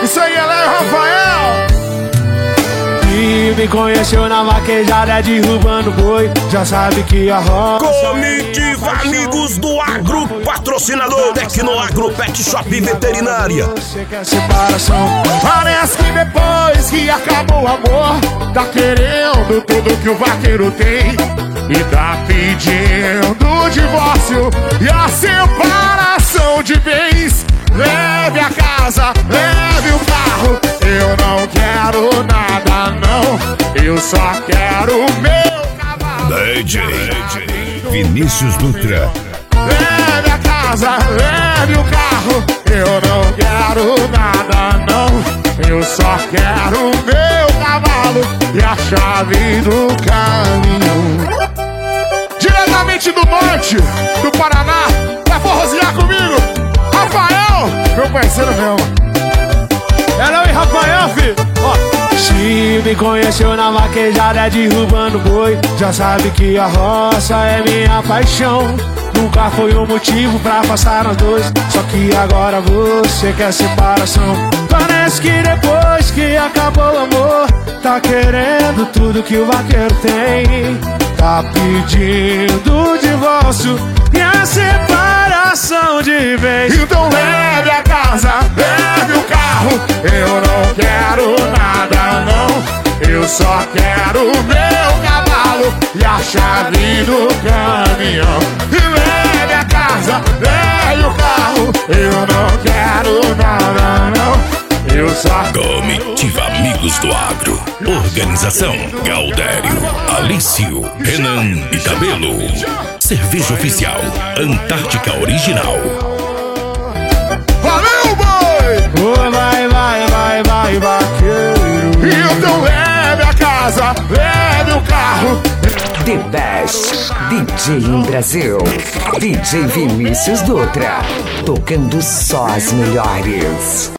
Isso aí, ela é o Rafael. E me conheceu na vaquejada derrubando boi, já sabe que a roça. Comitiva Amigos do Agro, patrocinador Tecnoagro Pet Shop Veterinária. Você quer separação? Parece que depois que acabou o amor, tá querendo tudo que o vaqueiro tem e tá pedindo o divórcio e a separação de bens. Leve a casa, leve o carro, eu não quero nada não, eu só quero o meu cavalo. DJ Vinícius Dutra. Leve a casa, leve o carro, eu não quero nada não, eu só quero o meu cavalo e a chave do caminhão. Diretamente do norte do Paraná, vai forrosear comigo, Rafael, meu parceiro mesmo. Ela é o Rafael, filho. Se me conheceu na vaquejada derrubando boi, já sabe que a roça é minha paixão. Nunca foi um motivo pra passar nós dois, só que agora você quer separação. Parece que depois que acabou o amor, tá querendo tudo que o vaqueiro tem, tá pedindo o divórcio e a separação de vez. Então leve a casa, leve o carro, eu não quero nada não, eu só quero o meu cavalo e a chave do caminhão. E leve a casa, leve o carro, eu não quero nada não, eu só Comitiva Amigos do Agro. Organização Galdério, Alício, Renan e Cabelo. Cerveja oficial Antártica Original. Valeu, boi! Oh, vai, vaqueiro. Então leve a casa, leve o carro. The Best DJ em Brasil, DJ Vinícius Dutra, tocando só as melhores.